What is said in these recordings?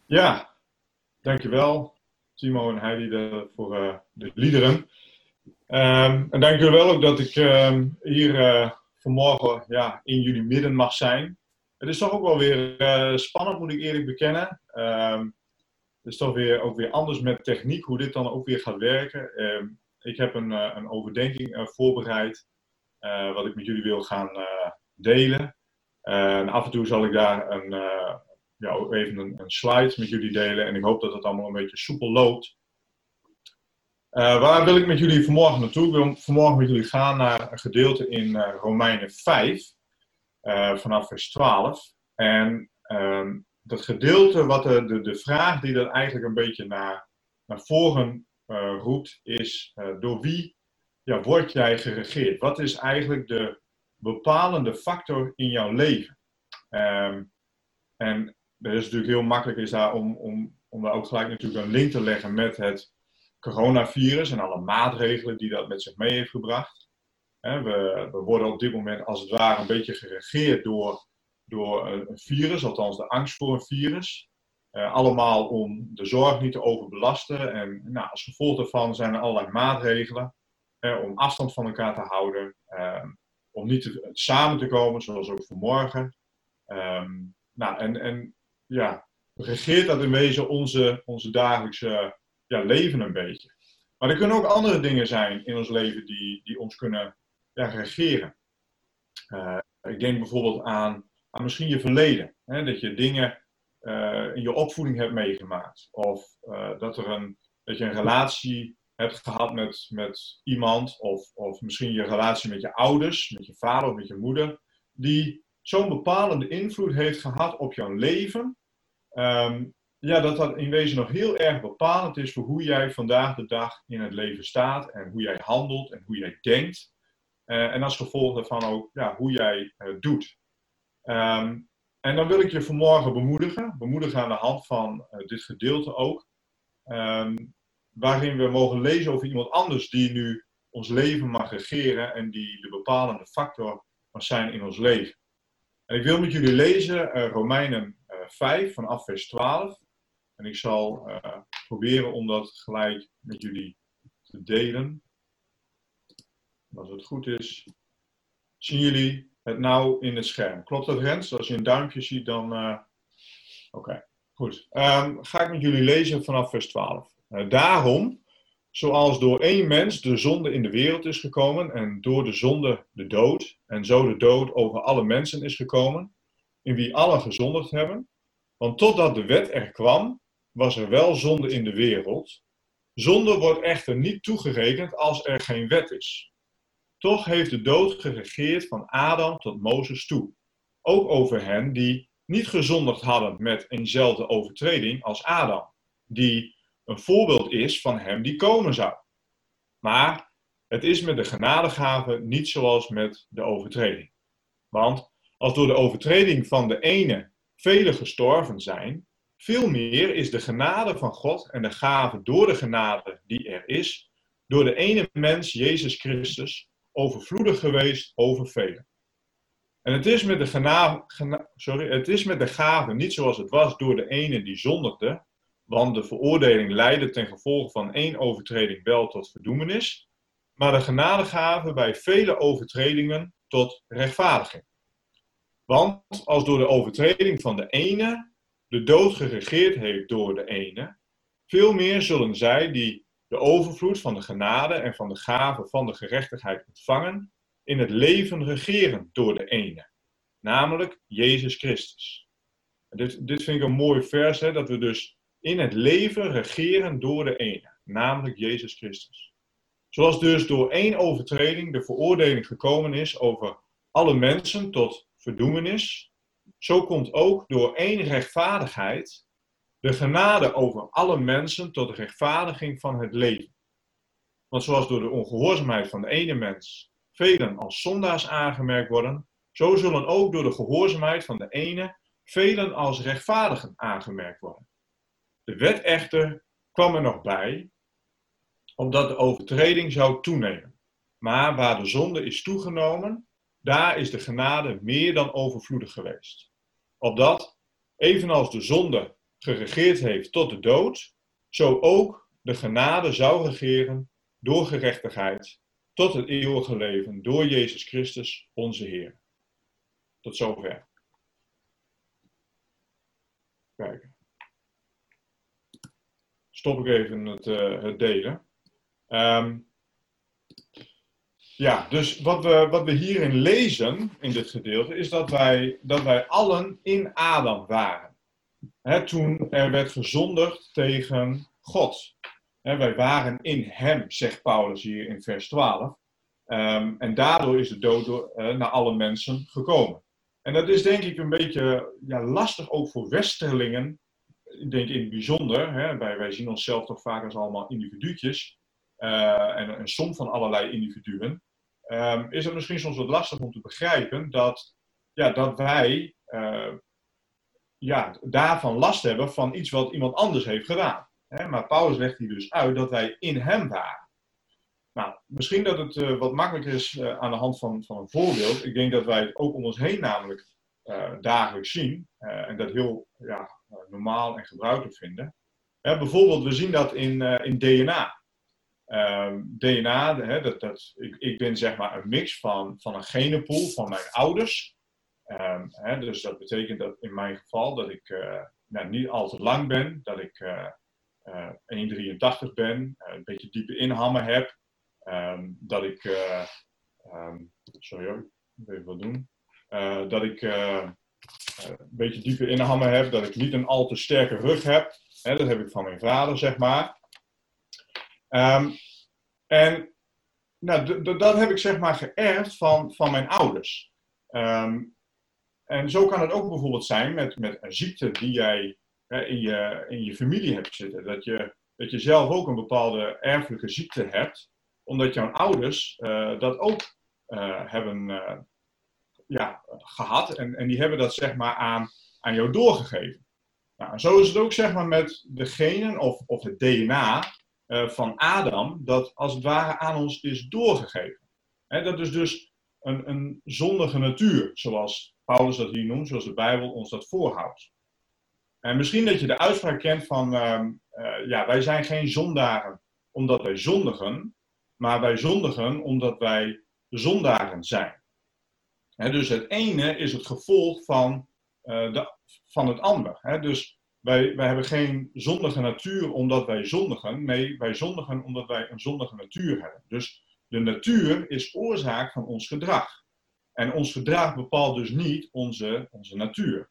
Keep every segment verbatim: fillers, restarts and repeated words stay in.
Ja, dankjewel Timo en Heidi de- voor eh, de liederen. Ehm, en dank jullie wel ook dat ik ehm, hier eh, vanmorgen ja, in jullie midden mag zijn. Het is toch ook wel weer eh, spannend, moet ik eerlijk bekennen. Ehm, het is toch weer, ook weer anders met techniek, hoe dit dan ook weer gaat werken. Ehm, ik heb een, eh, een overdenking eh, voorbereid, eh, wat ik met jullie wil gaan eh, delen. Eh, en af en toe zal ik daar een, eh, ja, ook even een, een slide met jullie delen. En ik hoop dat het allemaal een beetje soepel loopt. Uh, waar wil ik met jullie vanmorgen naartoe? Ik wil vanmorgen met jullie gaan naar een gedeelte in uh, Romeinen vijf, uh, vanaf vers twaalf. En uh, dat gedeelte, wat de, de, de vraag die er eigenlijk een beetje naar, naar voren uh, roept, is uh, door wie ja, word jij geregeerd? Wat is eigenlijk de bepalende factor in jouw leven? Um, en dat is natuurlijk heel makkelijk is daar om, om, om daar ook gelijk natuurlijk een link te leggen met het coronavirus en alle maatregelen die dat met zich mee heeft gebracht. We, we worden op dit moment als het ware een beetje geregeerd door, door een virus, althans de angst voor een virus. Uh, allemaal om de zorg niet te overbelasten. En nou, als gevolg daarvan zijn er allerlei maatregelen uh, om afstand van elkaar te houden. Uh, om niet te, samen te komen, zoals ook vanmorgen. Um, nou, en, en ja, regeert dat in wezen onze, onze dagelijkse ja, leven een beetje. Maar er kunnen ook andere dingen zijn in ons leven die, die ons kunnen ja, regeren. Uh, ik denk bijvoorbeeld aan, aan misschien je verleden. Hè, dat je dingen uh, in je opvoeding hebt meegemaakt. Of uh, dat, er een, dat je een relatie hebt gehad met, met iemand. Of, of misschien je relatie met je ouders, met je vader of met je moeder. Die zo'n bepalende invloed heeft gehad op jouw leven. Um, ja, dat dat in wezen nog heel erg bepalend is voor hoe jij vandaag de dag in het leven staat. En hoe jij handelt en hoe jij denkt. Uh, en als gevolg daarvan ook ja, hoe jij uh, doet. Um, en dan wil ik je vanmorgen bemoedigen. Bemoedigen aan de hand van uh, dit gedeelte ook. Um, waarin we mogen lezen over iemand anders die nu ons leven mag regeren. En die de bepalende factor mag zijn in ons leven. En ik wil met jullie lezen uh, Romeinen uh, vijf vanaf vers twaalf. En ik zal uh, proberen om dat gelijk met jullie te delen. Als het goed is, zien jullie het nou in het scherm. Klopt dat, Rens? Als je een duimpje ziet, dan... Uh... Oké, okay. Goed. Um, ga ik met jullie lezen vanaf vers twaalf. Uh, daarom, zoals door één mens de zonde in de wereld is gekomen en door de zonde de dood, en zo de dood over alle mensen is gekomen, in wie allen gezondigd hebben. Want totdat de wet er kwam, was er wel zonde in de wereld. Zonde wordt echter niet toegerekend als er geen wet is. Toch heeft de dood geregeerd van Adam tot Mozes toe. Ook over hen die niet gezondigd hadden met eenzelfde overtreding als Adam. Die een voorbeeld is van hem die komen zou. Maar het is met de genadegave niet zoals met de overtreding. Want als door de overtreding van de ene velen gestorven zijn, veel meer is de genade van God en de gave door de genade die er is, door de ene mens, Jezus Christus, overvloedig geweest over velen. En het is met de genade, gena, sorry, het is met de gave niet zoals het was door de ene die zondigde, want de veroordeling leidde ten gevolge van één overtreding wel tot verdoemenis, maar de genadegave bij vele overtredingen tot rechtvaardiging. Want als door de overtreding van de ene de dood geregeerd heeft door de ene, veel meer zullen zij die de overvloed van de genade en van de gave van de gerechtigheid ontvangen, in het leven regeren door de ene, namelijk Jezus Christus. Dit, dit vind ik een mooi vers, hè, dat we dus in het leven regeren door de ene, namelijk Jezus Christus. Zoals dus door één overtreding de veroordeling gekomen is over alle mensen tot verdoemenis, zo komt ook door één rechtvaardigheid de genade over alle mensen tot rechtvaardiging van het leven. Want zoals door de ongehoorzaamheid van de ene mens velen als zondaars aangemerkt worden, zo zullen ook door de gehoorzaamheid van de ene velen als rechtvaardigen aangemerkt worden. De wet echter kwam er nog bij, opdat de overtreding zou toenemen. Maar waar de zonde is toegenomen, daar is de genade meer dan overvloedig geweest. Opdat, evenals de zonde geregeerd heeft tot de dood, zo ook de genade zou regeren door gerechtigheid tot het eeuwige leven door Jezus Christus, onze Heer. Tot zover. Kijken. Stop ik even het, uh, het delen. Um, ja, dus wat we, wat we hierin lezen, in dit gedeelte, is dat wij, dat wij allen in Adam waren. He, toen er werd gezondigd tegen God. He, wij waren in hem, zegt Paulus hier in vers twaalf. Um, en daardoor is de dood door, uh, naar alle mensen gekomen. En dat is denk ik een beetje ja, lastig ook voor westerlingen. Ik denk in het bijzonder, hè, wij, wij zien onszelf toch vaak als allemaal individuutjes. Uh, en een som van allerlei individuen. Um, is het misschien soms wat lastig om te begrijpen dat, ja, dat wij uh, ja, daarvan last hebben van iets wat iemand anders heeft gedaan. Hè? Maar Paulus legt hier dus uit dat wij in hem waren. Nou, misschien dat het uh, wat makkelijker is uh, aan de hand van, van een voorbeeld. Ik denk dat wij het ook om ons heen namelijk uh, dagelijks zien. Uh, en dat heel ja, normaal en gebruikelijk vinden. Uh, bijvoorbeeld, we zien dat in, uh, in D N A. Uh, D N A, hè, dat, dat, ik, ik ben zeg maar een mix van, van een genenpool van mijn ouders. Um, hè, dus dat betekent dat in mijn geval dat ik uh, nou, niet al te lang ben. Dat ik uh, uh, één komma drieëntachtig ben. Uh, een beetje diepe inhammen heb. Um, dat ik, uh, um, sorry hoor, ik wil even wat doen. Uh, dat ik uh, een beetje diepe inhammen heb. Dat ik niet een al te sterke rug heb. Hè, dat heb ik van mijn vader, zeg maar. Um, en nou, d- d- dat heb ik zeg maar geërfd van, van mijn ouders. Um, en zo kan het ook bijvoorbeeld zijn met, met een ziekte die jij hè, in, je, in je familie hebt zitten. Dat je, dat je zelf ook een bepaalde erfelijke ziekte hebt, omdat jouw ouders uh, dat ook uh, hebben uh, ja, gehad. En, en die hebben dat zeg maar aan, aan jou doorgegeven. Nou, en zo is het ook zeg maar met de genen of, of het D N A uh, van Adam, dat als het ware aan ons is doorgegeven. He, dat is dus een, een zondige natuur, zoals Paulus dat hier noemt, zoals de Bijbel ons dat voorhoudt. En misschien dat je de uitspraak kent van, uh, uh, ja, wij zijn geen zondaren omdat wij zondigen, maar wij zondigen omdat wij zondaren zijn. He, dus het ene is het gevolg van, uh, de, van het ander. He, dus wij, wij hebben geen zondige natuur omdat wij zondigen. Nee, wij zondigen omdat wij een zondige natuur hebben. Dus de natuur is oorzaak van ons gedrag. En ons gedrag bepaalt dus niet onze, onze natuur.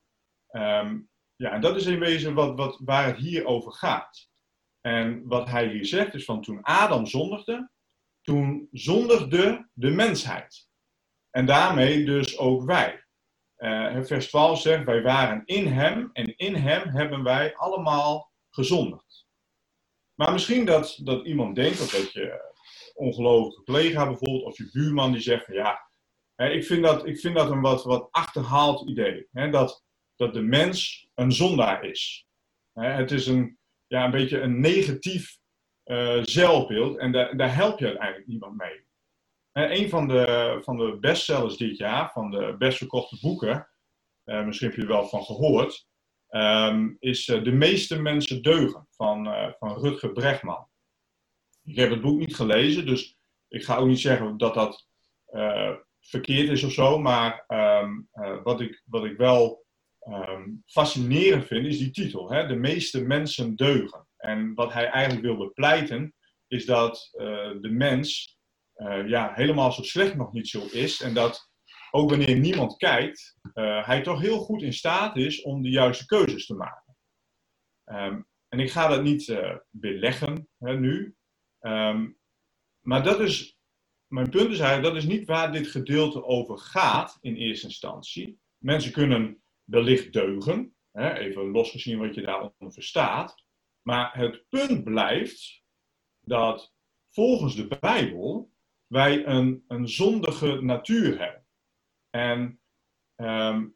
Um, ja, en dat is in wezen wat, wat, waar het hier over gaat. En wat hij hier zegt is van toen Adam zondigde, toen zondigde de mensheid. En daarmee dus ook wij. Uh, vers twaalf zegt, wij waren in hem en in hem hebben wij allemaal gezondigd. Maar misschien dat, dat iemand denkt, of dat je ongelovige collega bijvoorbeeld, of je buurman die zegt van ja, ik vind dat, ik vind dat een wat, wat achterhaald idee. Hè, dat, dat de mens een zondaar is. Hè, het is een, ja, een beetje een negatief uh, zelfbeeld en daar, daar help je uiteindelijk niemand mee. Hè, een van de, van de bestsellers dit jaar, van de best verkochte boeken, uh, misschien heb je er wel van gehoord, um, is uh, De meeste mensen deugen van, uh, van Rutger Bregman. Ik heb het boek niet gelezen, dus ik ga ook niet zeggen dat dat uh, verkeerd is of zo, maar um, uh, wat, ik, wat ik wel um, fascinerend vind is die titel, hè? De meeste mensen deugen. En wat hij eigenlijk wil bepleiten is dat uh, de mens uh, ja, helemaal zo slecht nog niet zo is en dat ook wanneer niemand kijkt, uh, hij toch heel goed in staat is om de juiste keuzes te maken. Um, en ik ga dat niet uh, beleggen hè, nu, um, maar dat is... Mijn punt is eigenlijk, dat is niet waar dit gedeelte over gaat in eerste instantie. Mensen kunnen wellicht deugen, hè, even losgezien wat je daaronder verstaat. Maar het punt blijft dat volgens de Bijbel wij een, een zondige natuur hebben. En um,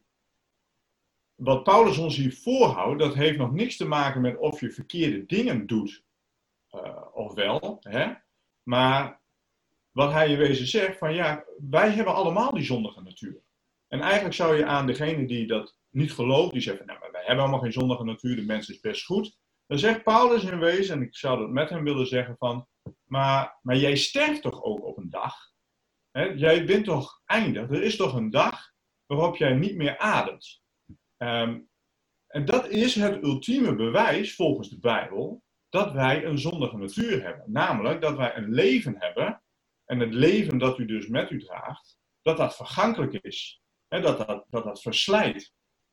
wat Paulus ons hier voorhoudt, dat heeft nog niks te maken met of je verkeerde dingen doet uh, of wel. Hè? Maar wat hij in wezen zegt, van ja, wij hebben allemaal die zondige natuur. En eigenlijk zou je aan degene die dat niet gelooft, die zegt van, nou, maar wij hebben allemaal geen zondige natuur, de mens is best goed. Dan zegt Paulus in wezen, en ik zou dat met hem willen zeggen van, maar, maar jij sterft toch ook op een dag? Hè? Jij bent toch eindig? Er is toch een dag waarop jij niet meer ademt? Um, en dat is het ultieme bewijs, volgens de Bijbel, dat wij een zondige natuur hebben. Namelijk dat wij een leven hebben, en het leven dat u dus met u draagt, dat dat vergankelijk is. Hè? Dat, dat, dat dat verslijt.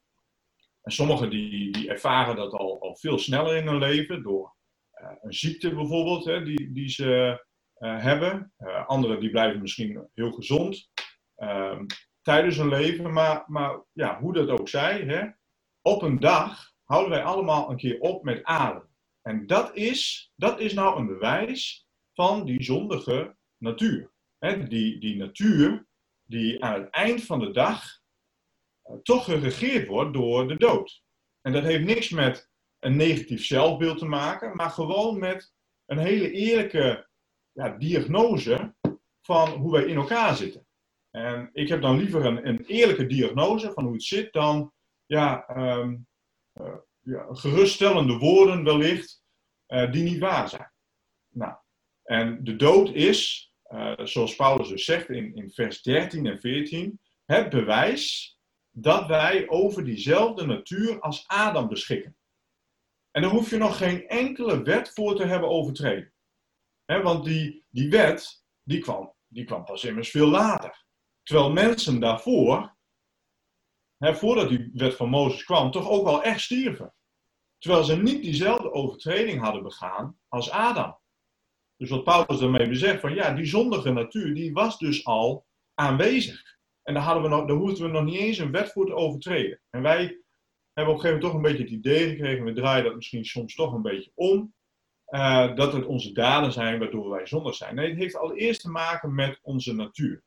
En sommigen die, die ervaren dat al, al veel sneller in hun leven, door uh, een ziekte bijvoorbeeld, hè, die, die ze uh, hebben. Uh, anderen die blijven misschien heel gezond uh, tijdens hun leven. Maar, maar ja, hoe dat ook zij, hè, op een dag houden wij allemaal een keer op met ademen. En dat is, dat is nou een bewijs van die zondige natuur. Hè, die, die natuur die aan het eind van de dag uh, toch geregeerd wordt door de dood. En dat heeft niks met een negatief zelfbeeld te maken, maar gewoon met een hele eerlijke ja, diagnose van hoe wij in elkaar zitten. En ik heb dan liever een, een eerlijke diagnose van hoe het zit dan ja, um, uh, ja, geruststellende woorden wellicht uh, die niet waar zijn. Nou, en de dood is, uh, zoals Paulus dus zegt in, in vers dertien en veertien, het bewijs dat wij over diezelfde natuur als Adam beschikken. En daar hoef je nog geen enkele wet voor te hebben overtreden. He, want die, die wet, die kwam, die kwam pas immers veel later. Terwijl mensen daarvoor, he, voordat die wet van Mozes kwam, toch ook wel echt stierven. Terwijl ze niet diezelfde overtreding hadden begaan als Adam. Dus wat Paulus daarmee bezegt, van ja, die zondige natuur, die was dus al aanwezig. En daar, hadden we nog, daar hoefden we nog niet eens een wet voor te overtreden. En wij hebben op een gegeven moment toch een beetje het idee gekregen, we draaien dat misschien soms toch een beetje om, uh, dat het onze daden zijn waardoor wij zondig zijn. Nee, het heeft allereerst te maken met onze natuur.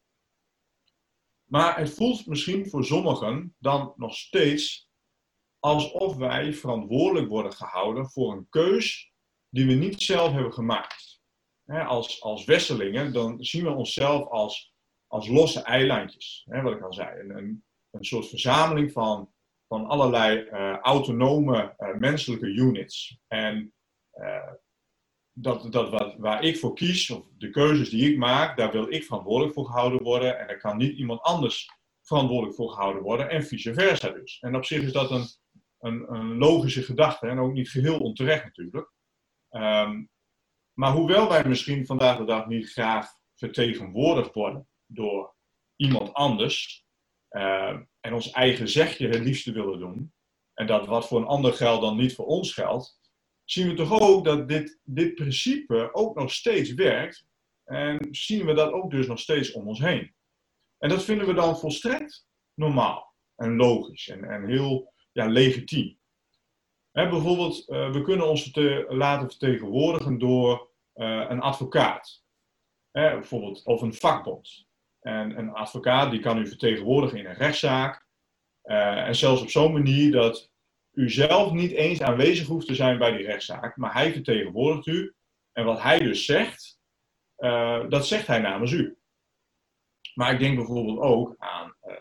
Maar het voelt misschien voor sommigen dan nog steeds alsof wij verantwoordelijk worden gehouden voor een keus die we niet zelf hebben gemaakt. He, als, als westelingen, dan zien we onszelf als, als losse eilandjes. He, wat ik al zei, een, een soort verzameling van, van allerlei uh, autonome uh, menselijke units. En uh, dat, dat wat, waar ik voor kies, of de keuzes die ik maak, daar wil ik verantwoordelijk voor gehouden worden. En daar kan niet iemand anders verantwoordelijk voor gehouden worden. En vice versa dus. En op zich is dat een, een, een logische gedachte. En ook niet geheel onterecht natuurlijk. Um, maar hoewel wij misschien vandaag de dag niet graag vertegenwoordigd worden door iemand anders. Uh, en ons eigen zegje het liefste willen doen. En dat wat voor een ander geldt dan niet voor ons geldt. Zien we toch ook dat dit, dit principe ook nog steeds werkt. En zien we dat ook dus nog steeds om ons heen. En dat vinden we dan volstrekt normaal. En logisch. En, en heel ja, legitiem. He, bijvoorbeeld, uh, we kunnen ons te, laten vertegenwoordigen door uh, een advocaat. He, bijvoorbeeld, of een vakbond. En een advocaat die kan u vertegenwoordigen in een rechtszaak. Uh, en zelfs op zo'n manier dat u zelf niet eens aanwezig hoeft te zijn bij die rechtszaak. Maar hij vertegenwoordigt u. En wat hij dus zegt, uh, dat zegt hij namens u. Maar ik denk bijvoorbeeld ook aan uh,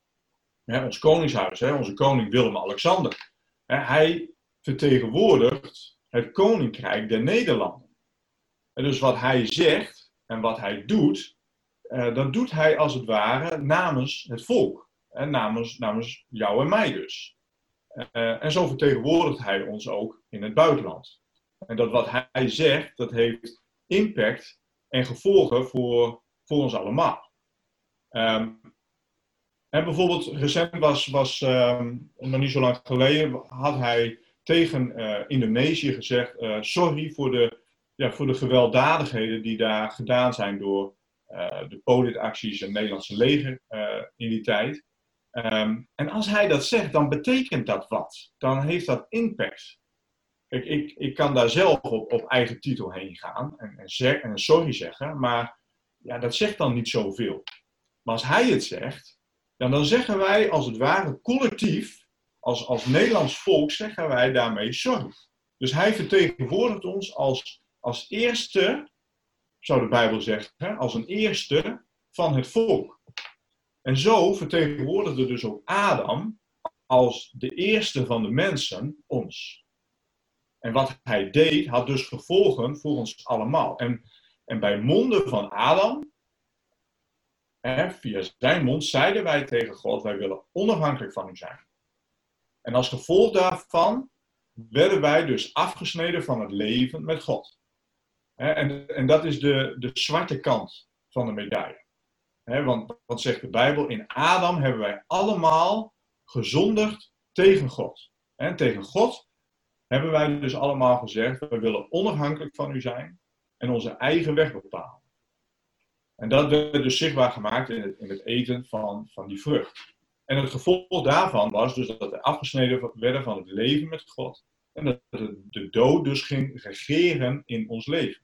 hè, ons koningshuis. Hè, onze koning Willem-Alexander. Hè, hij vertegenwoordigt het koninkrijk der Nederlanden. En dus wat hij zegt en wat hij doet, uh, dat doet hij als het ware namens het volk. Hè, namens, namens jou en mij dus. Uh, en zo vertegenwoordigt hij ons ook in het buitenland. En dat wat hij zegt, dat heeft impact en gevolgen voor, voor ons allemaal. Um, en bijvoorbeeld, recent was, was um, nog niet zo lang geleden, had hij tegen uh, Indonesië gezegd, uh, sorry voor de, ja, voor de gewelddadigheden die daar gedaan zijn door uh, de politacties en het Nederlandse leger uh, in die tijd. Um, en als hij dat zegt, dan betekent dat wat. Dan heeft dat impact. Kijk, ik, ik kan daar zelf op, op eigen titel heen gaan en, en, zeg, en sorry zeggen, maar ja, dat zegt dan niet zoveel. Maar als hij het zegt, dan, dan zeggen wij als het ware collectief, als, als Nederlands volk, zeggen wij daarmee sorry. Dus hij vertegenwoordigt ons als, als eerste, zou de Bijbel zeggen, als een eerste van het volk. En zo vertegenwoordigde dus ook Adam als de eerste van de mensen ons. En wat hij deed, had dus gevolgen voor ons allemaal. En, en bij monden van Adam, hè, via zijn mond, zeiden wij tegen God, wij willen onafhankelijk van u zijn. En als gevolg daarvan werden wij dus afgesneden van het leven met God. Hè, en, en dat is de, de zwarte kant van de medaille. Hè, want wat zegt de Bijbel? In Adam hebben wij allemaal gezondigd tegen God. En tegen God hebben wij dus allemaal gezegd, we willen onafhankelijk van u zijn en onze eigen weg bepalen. En dat werd dus zichtbaar gemaakt in het, in het eten van, van die vrucht. En het gevolg daarvan was dus dat we afgesneden werden van het leven met God. En dat de dood dus ging regeren in ons leven.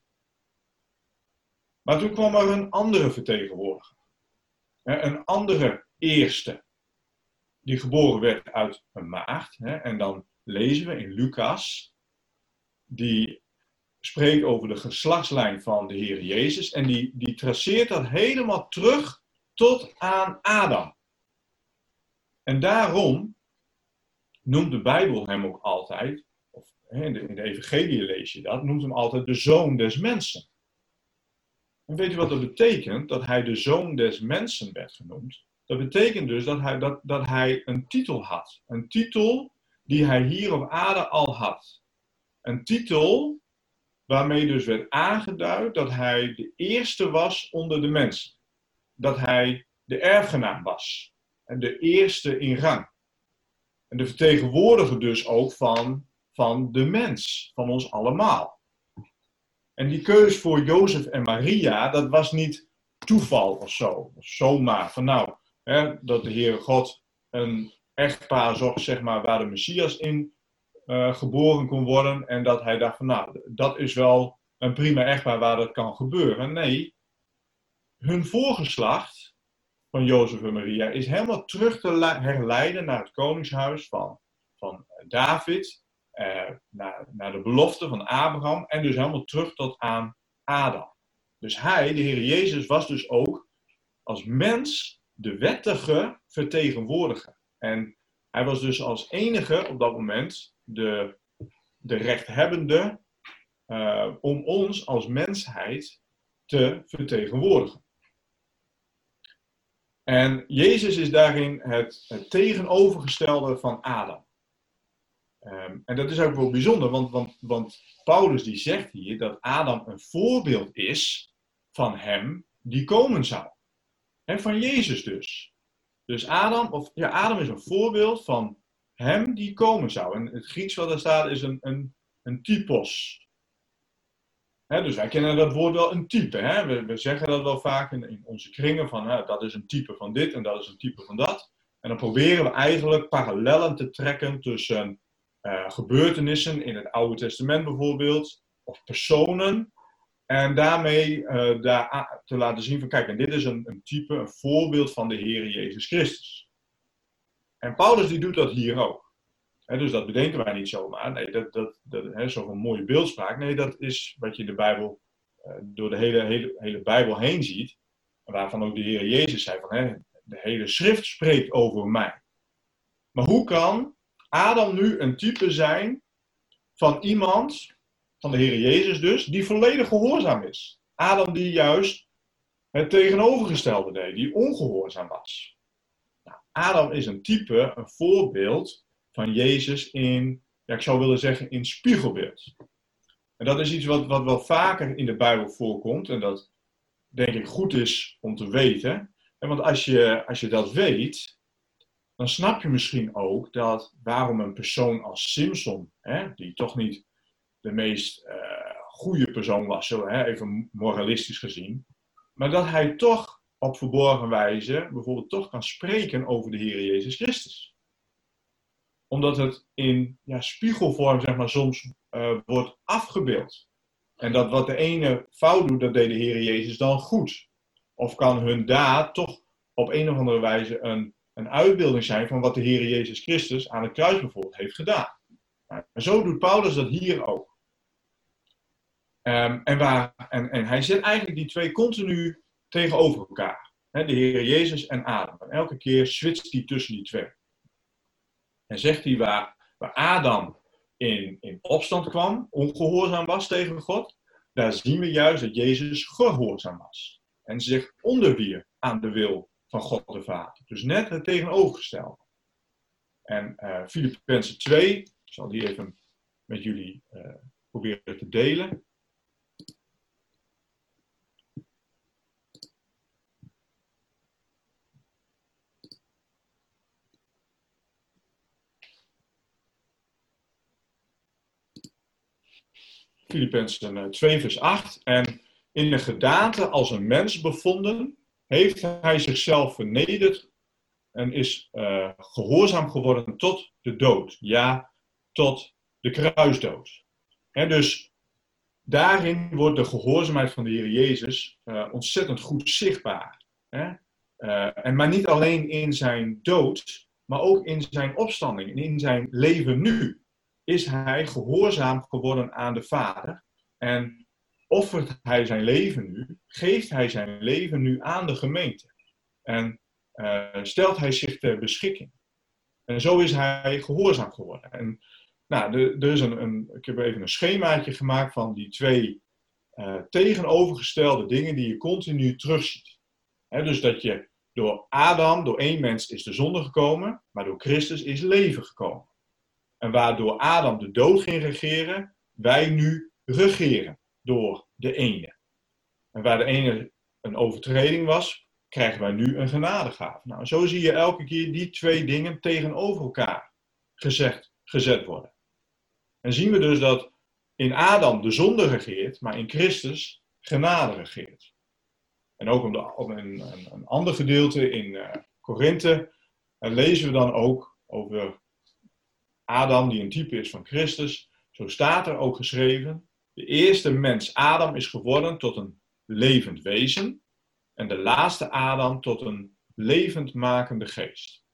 Maar toen kwam er een andere vertegenwoordiger. Een andere eerste. Die geboren werd uit een maagd. En dan lezen we in Lucas. Die spreekt over de geslachtslijn van de Heer Jezus. En die, die traceert dat helemaal terug tot aan Adam. En daarom noemt de Bijbel hem ook altijd, of in de, in de Evangelie lees je dat, noemt hem altijd de zoon des mensen. En weet je wat dat betekent? Dat hij de zoon des mensen werd genoemd. Dat betekent dus dat hij, dat, dat hij een titel had. Een titel die hij hier op aarde al had. Een titel waarmee dus werd aangeduid dat hij de eerste was onder de mensen. Dat hij de erfgenaam was. En de eerste in rang. En de vertegenwoordiger dus ook van, van de mens. Van ons allemaal. En die keus voor Jozef en Maria, dat was niet toeval of zo. Of zomaar van nou, hè, dat de Heere God een echtpaar zocht, zeg maar, waar de Messias in uh, geboren kon worden. En dat hij dacht van nou, dat is wel een prima echtpaar waar dat kan gebeuren. Nee, hun voorgeslacht van Jozef en Maria is helemaal terug te herleiden naar het koningshuis van, van David. Uh, naar, naar de belofte van Abraham en dus helemaal terug tot aan Adam. Dus hij, de Heer Jezus, was dus ook als mens de wettige vertegenwoordiger. En hij was dus als enige op dat moment de, de rechthebbende uh, om ons als mensheid te vertegenwoordigen. En Jezus is daarin het, het tegenovergestelde van Adam. Um, en dat is ook wel bijzonder, want, want, want Paulus die zegt hier dat Adam een voorbeeld is van hem die komen zou. En van Jezus dus. Dus Adam, of, ja, Adam is een voorbeeld van hem die komen zou. En het Grieks wat er staat is een, een, een typos. He, dus wij kennen dat woord wel een type. Hè? We, we zeggen dat wel vaak in, in onze kringen van hè, dat is een type van dit en dat is een type van dat. En dan proberen we eigenlijk parallellen te trekken tussen Uh, gebeurtenissen in het Oude Testament bijvoorbeeld, of personen, en daarmee uh, daar te laten zien van kijk, en dit is een, een type, een voorbeeld van de Heer Jezus Christus. En Paulus die doet dat hier ook. He, dus dat bedenken wij niet zomaar. Nee, dat, dat, dat is zo'n mooie beeldspraak. Nee, dat is wat je in de Bijbel, uh, door de hele, hele, hele Bijbel heen ziet, en waarvan ook de Heer Jezus zei van he, de hele schrift spreekt over mij. Maar hoe kan Adam nu een type zijn van iemand, van de Heer Jezus dus, die volledig gehoorzaam is. Adam die juist het tegenovergestelde deed, die ongehoorzaam was. Nou, Adam is een type, een voorbeeld van Jezus in, ja, ik zou willen zeggen, in spiegelbeeld. En dat is iets wat, wat wel vaker in de Bijbel voorkomt en dat denk ik goed is om te weten. En want als je, als je dat weet, dan snap je misschien ook dat waarom een persoon als Simson, hè, die toch niet de meest uh, goede persoon was, zo, hè, even moralistisch gezien, maar dat hij toch op verborgen wijze bijvoorbeeld toch kan spreken over de Heer Jezus Christus. Omdat het in ja, spiegelvorm zeg maar, soms uh, wordt afgebeeld. En dat wat de ene fout doet, dat deed de Heer Jezus dan goed. Of kan hun daad toch op een of andere wijze een een uitbeelding zijn van wat de Heer Jezus Christus aan het kruis bijvoorbeeld heeft gedaan. En zo doet Paulus dat hier ook. Um, en, waar, en, en hij zet eigenlijk die twee continu tegenover elkaar. He, de Heer Jezus en Adam. En elke keer switcht hij tussen die twee. En zegt hij waar, waar Adam in, in opstand kwam, ongehoorzaam was tegen God, daar zien we juist dat Jezus gehoorzaam was. En zich onderwierp aan de wil van God de Vader. Dus net het tegenovergestelde. En uh, Filippenzen twee, ik zal die even met jullie uh, proberen te delen. Filippenzen twee vers acht. En in de gedaante als een mens bevonden, heeft hij zichzelf vernederd en is uh, gehoorzaam geworden tot de dood. Ja, tot de kruisdood. He, dus daarin wordt de gehoorzaamheid van de Heer Jezus uh, ontzettend goed zichtbaar. He? Uh, en maar niet alleen in zijn dood, maar ook in zijn opstanding en in zijn leven nu. Is hij gehoorzaam geworden aan de Vader en offert hij zijn leven nu, geeft hij zijn leven nu aan de gemeente en uh, stelt hij zich ter beschikking. En zo is hij gehoorzaam geworden. En nou, de, er is een, een, ik heb even een schemaatje gemaakt van die twee uh, tegenovergestelde dingen die je continu terugziet. He, dus dat je door Adam, door één mens is de zonde gekomen, maar door Christus is leven gekomen. En waardoor Adam de dood ging regeren, wij nu regeren door de ene. En waar de ene een overtreding was, krijgen wij nu een genadegave. Nou, zo zie je elke keer die twee dingen tegenover elkaar gezegd, gezet worden. En zien we dus dat in Adam de zonde regeert, maar in Christus genade regeert. En ook op, de, op een, een, een ander gedeelte in uh, Korinthe uh, lezen we dan ook over Adam, die een type is van Christus. Zo staat er ook geschreven, de eerste mens Adam is geworden tot een levend wezen en de laatste Adam tot een levendmakende geest.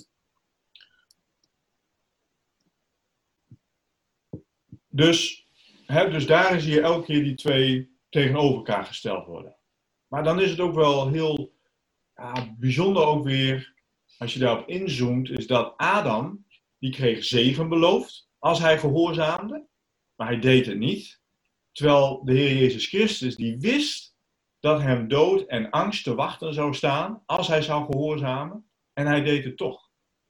Dus, hè, dus daar zie je elke keer die twee tegenover elkaar gesteld worden. Maar dan is het ook wel heel ja, bijzonder ook weer, als je daarop inzoomt, is dat Adam, die kreeg zegen beloofd als hij gehoorzaamde, maar hij deed het niet. Terwijl de Heer Jezus Christus, die wist dat hem dood en angst te wachten zou staan als hij zou gehoorzamen, en hij deed het toch.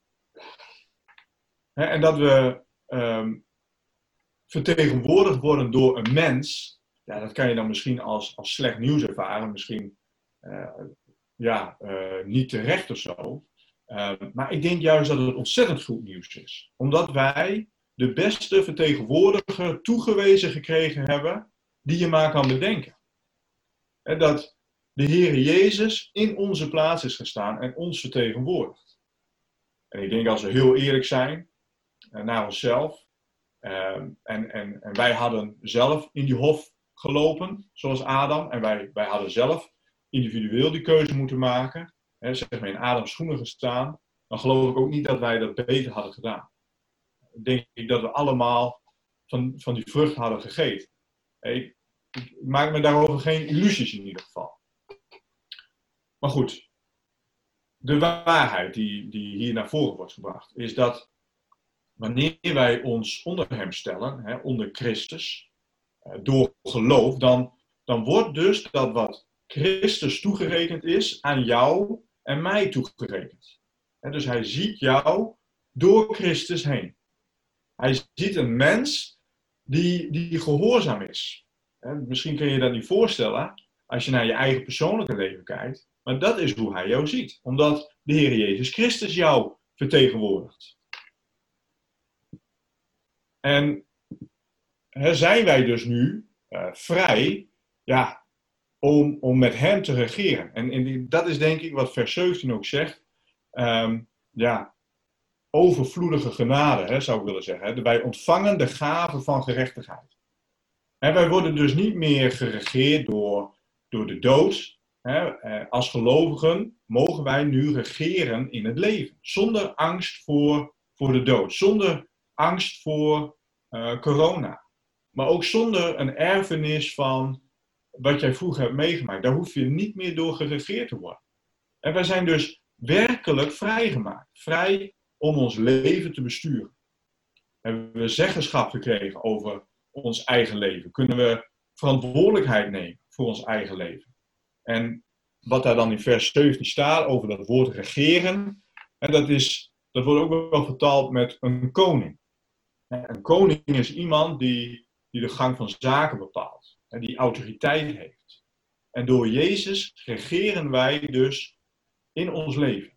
He, en dat we um, vertegenwoordigd worden door een mens, ja, dat kan je dan misschien als, als slecht nieuws ervaren, misschien uh, ja, uh, niet terecht of zo. Uh, maar ik denk juist dat het ontzettend goed nieuws is. Omdat wij de beste vertegenwoordiger toegewezen gekregen hebben die je maar kan bedenken. En dat de Heer Jezus in onze plaats is gestaan en ons vertegenwoordigt. En ik denk als we heel eerlijk zijn uh, naar onszelf. Uh, en, en, en wij hadden zelf in die hof gelopen, zoals Adam. En wij, wij hadden zelf individueel die keuze moeten maken. Hè, zeg maar in Adams schoenen gestaan. Dan geloof ik ook niet dat wij dat beter hadden gedaan. Ik denk dat we allemaal van, van die vrucht hadden gegeten. Ik, ik maak me daarover geen illusies in ieder geval. Maar goed, de waarheid die, die hier naar voren wordt gebracht, is dat wanneer wij ons onder hem stellen, hè, onder Christus, door geloof, dan, dan wordt dus dat wat Christus toegerekend is, aan jou en mij toegerekend. Hè, dus hij ziet jou door Christus heen. Hij ziet een mens die, die gehoorzaam is. Hè, misschien kun je dat niet voorstellen als je naar je eigen persoonlijke leven kijkt, maar dat is hoe hij jou ziet. Omdat de Heer Jezus Christus jou vertegenwoordigt. En he, zijn wij dus nu uh, vrij ja, om, om met hem te regeren. En, en die, dat is denk ik wat vers zeventien ook zegt. Um, ja, overvloedige genade, he, zou ik willen zeggen. He. Wij ontvangen de gave van gerechtigheid. En wij worden dus niet meer geregeerd door, door de dood. He. Uh, als gelovigen mogen wij nu regeren in het leven. Zonder angst voor, voor de dood. Zonder angst voor uh, corona. Maar ook zonder een erfenis van wat jij vroeger hebt meegemaakt. Daar hoef je niet meer door geregeerd te worden. En wij zijn dus werkelijk vrijgemaakt. Vrij om ons leven te besturen? Hebben we zeggenschap gekregen over ons eigen leven? Kunnen we verantwoordelijkheid nemen voor ons eigen leven? En wat daar dan in vers zeventien staat over dat woord regeren, en dat, is, dat wordt ook wel vertaald met een koning. Een koning is iemand die, die de gang van zaken bepaalt en die autoriteit heeft. En door Jezus regeren wij dus in ons leven.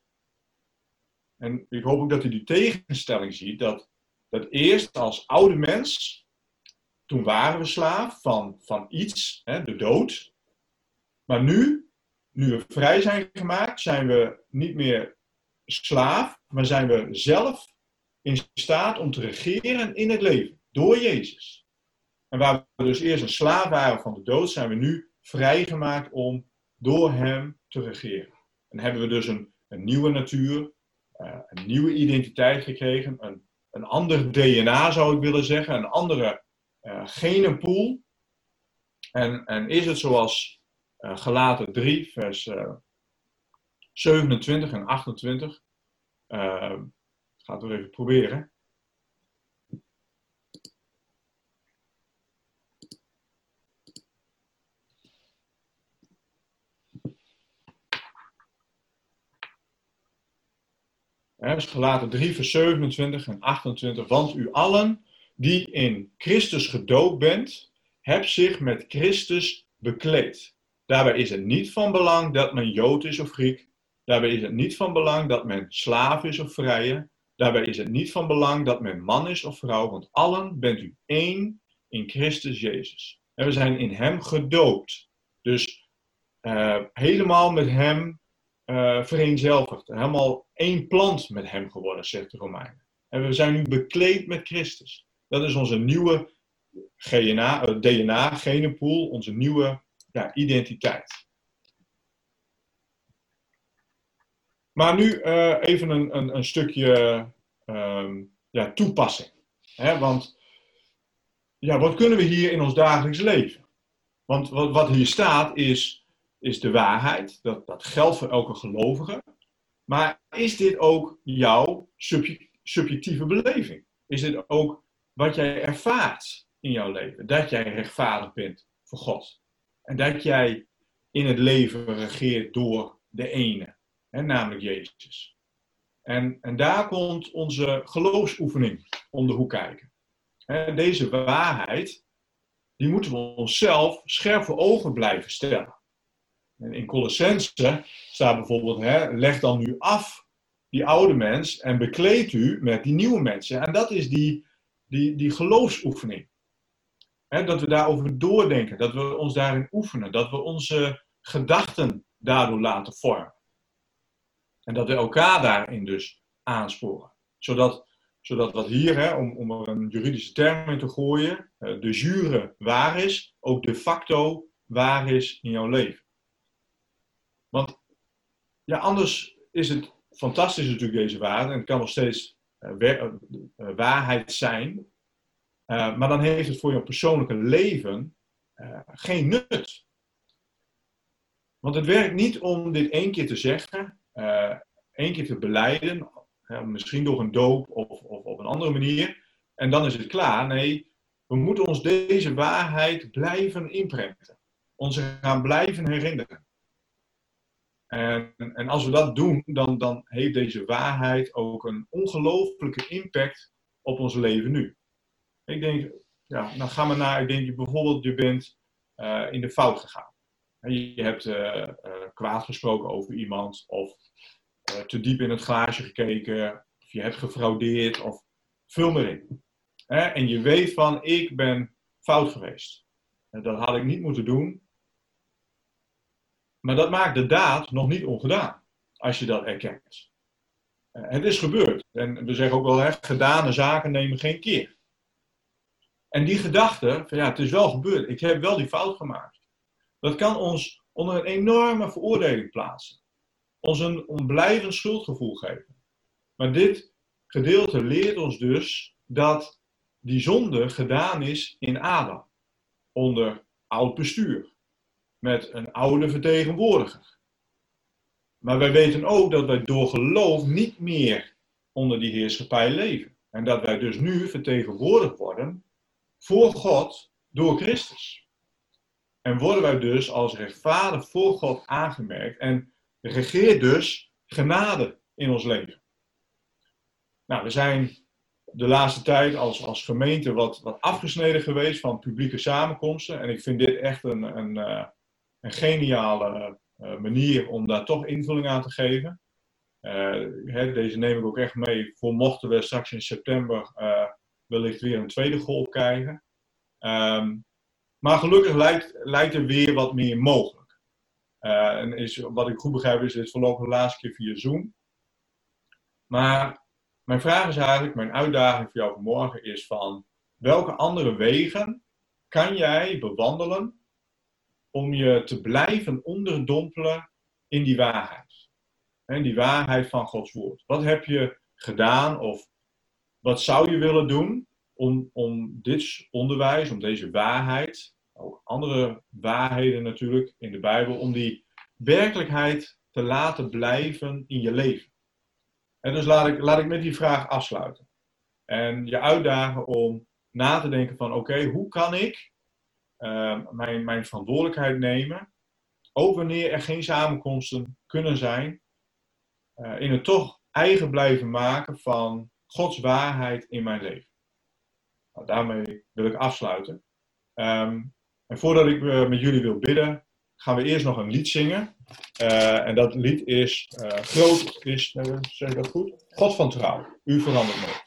En ik hoop ook dat u die tegenstelling ziet, dat, dat eerst als oude mens, toen waren we slaaf van, van iets, hè, de dood. Maar nu, nu we vrij zijn gemaakt, zijn we niet meer slaaf, maar zijn we zelf in staat om te regeren in het leven, door Jezus. En waar we dus eerst een slaaf waren van de dood, zijn we nu vrijgemaakt om door Hem te regeren. En hebben we dus een, een nieuwe natuur, uh, een nieuwe identiteit gekregen, een, een ander D N A zou ik willen zeggen, een andere uh, genenpool. En, en is het zoals uh, Galaten drie, vers uh, zevenentwintig en achtentwintig. Uh, Gaat het weer even proberen. Ja, dus Galaten drie, vers zevenentwintig en achtentwintig. Want u allen die in Christus gedoopt bent, hebt zich met Christus bekleed. Daarbij is het niet van belang dat men Jood is of Griek. Daarbij is het niet van belang dat men slaaf is of vrije. Daarbij is het niet van belang dat men man is of vrouw, want allen bent u één in Christus Jezus. En we zijn in Hem gedoopt. Dus uh, helemaal met Hem uh, vereenzelvigd. Helemaal één plant met Hem geworden, zegt de Romeinen. En we zijn nu bekleed met Christus. Dat is onze nieuwe G N A, uh, D N A, genenpool, onze nieuwe ja, identiteit. Maar nu uh, even een, een, een stukje um, ja, toepassing. Hè? Want ja, wat kunnen we hier in ons dagelijks leven? Want wat, wat hier staat is, is de waarheid. Dat, dat geldt voor elke gelovige. Maar is dit ook jouw subje, subjectieve beleving? Is dit ook wat jij ervaart in jouw leven? Dat jij rechtvaardig bent voor God. En dat jij in het leven regeert door de ene. Hè, namelijk Jezus. En, en daar komt onze geloofsoefening om de hoek kijken. Hè, deze waarheid, die moeten we onszelf scherp voor ogen blijven stellen. En in Colossense staat bijvoorbeeld, hè, leg dan nu af die oude mens en bekleed u met die nieuwe mensen. En dat is die, die, die geloofsoefening. Hè, dat we daarover doordenken, dat we ons daarin oefenen, dat we onze gedachten daardoor laten vormen. En dat we elkaar daarin dus aansporen. Zodat, zodat wat hier, hè, om, om er een juridische term in te gooien, de jure waar is, ook de facto waar is in jouw leven. Want ja, anders is het fantastisch natuurlijk deze waarheid en het kan nog steeds uh, wer- uh, waarheid zijn. Uh, maar dan heeft het voor jouw persoonlijke leven uh, geen nut. Want het werkt niet om dit één keer te zeggen, uh, één keer te belijden, uh, misschien door een doop of, of op een andere manier, en dan is het klaar. Nee, we moeten ons deze waarheid blijven inprenten. Ons gaan blijven herinneren. En, en als we dat doen, dan, dan heeft deze waarheid ook een ongelooflijke impact op ons leven nu. Ik denk, ja, dan gaan we naar, ik denk bijvoorbeeld, je bent uh, in de fout gegaan. Je hebt uh, uh, kwaad gesproken over iemand, of uh, te diep in het glaasje gekeken, of je hebt gefraudeerd, of vul maar in. Hè? En je weet van, ik ben fout geweest. En dat had ik niet moeten doen. Maar dat maakt de daad nog niet ongedaan, als je dat erkent. Uh, het is gebeurd. En we zeggen ook wel, hè, gedane zaken nemen geen keer. En die gedachte, van ja, het is wel gebeurd, ik heb wel die fout gemaakt. Dat kan ons onder een enorme veroordeling plaatsen. Ons een onblijvend schuldgevoel geven. Maar dit gedeelte leert ons dus dat die zonde gedaan is in Adam. Onder oud bestuur. Met een oude vertegenwoordiger. Maar wij weten ook dat wij door geloof niet meer onder die heerschappij leven. En dat wij dus nu vertegenwoordigd worden voor God door Christus. En worden wij dus als rechtvaardig voor God aangemerkt en regeert dus genade in ons leven. Nou, we zijn de laatste tijd als, als gemeente wat, wat afgesneden geweest van publieke samenkomsten. En ik vind dit echt een, een, een geniale manier om daar toch invulling aan te geven. Uh, hè, deze neem ik ook echt mee voor mochten we straks in september uh, wellicht weer een tweede golf krijgen. Um, maar gelukkig lijkt, lijkt er weer wat meer mogelijk. Uh, en is, wat ik goed begrijp is dit voorlopig de laatste keer via Zoom. Maar mijn vraag is eigenlijk, mijn uitdaging voor jou vanmorgen is van welke andere wegen kan jij bewandelen om je te blijven onderdompelen in die waarheid. En die waarheid van Gods woord. Wat heb je gedaan of wat zou je willen doen om, om dit onderwijs, om deze waarheid, ook andere waarheden natuurlijk in de Bijbel, om die werkelijkheid te laten blijven in je leven. En dus laat ik, laat ik met die vraag afsluiten. En je uitdagen om na te denken van oké, okay, hoe kan ik uh, mijn, mijn verantwoordelijkheid nemen, ook wanneer er geen samenkomsten kunnen zijn, uh, in het toch eigen blijven maken van Gods waarheid in mijn leven. Nou, daarmee wil ik afsluiten. Um, en voordat ik uh, met jullie wil bidden, gaan we eerst nog een lied zingen. Uh, en dat lied is, uh, groot is, uh, zeg ik dat goed? God van trouw, u verandert me.